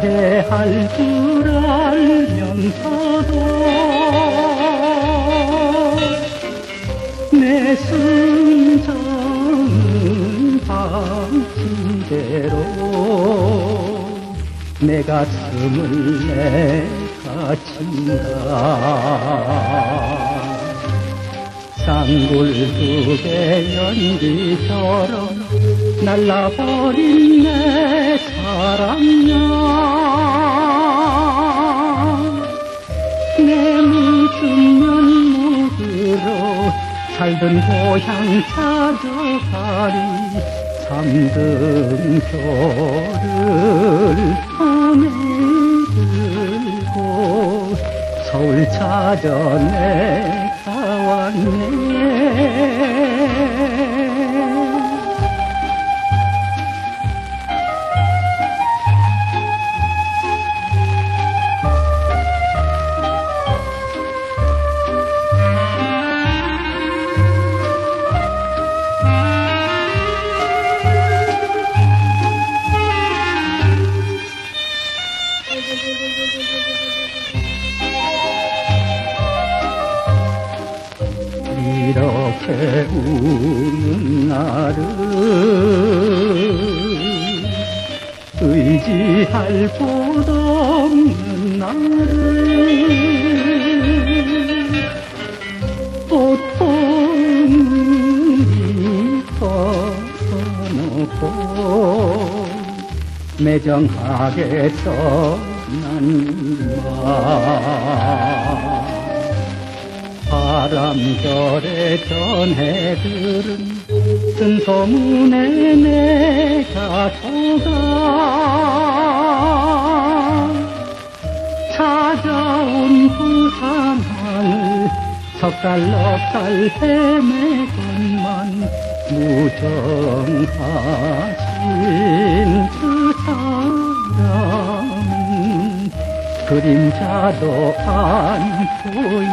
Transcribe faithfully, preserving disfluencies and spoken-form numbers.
후회할 줄 알면서도 내 심장은 방치대로 내 가슴을 내가 친다. 쌍굴두개 연기처럼 날라버린 내 사랑야, 내 묻은 면목으로 살던 고향 찾아가리. 삼등표를 손에 들고 서울 찾아 내가 왔네. 이렇게 우는 나를 의지할 곳 없는 나를 옷봉이 벗어놓고 매정하게 떠난 바람결에 전해들은 쓴 소문에 내가 속아 찾아온 그 상황을 석 달 넉 달 헤매건만 무정하신 그 사람은 그림자도 안 보여.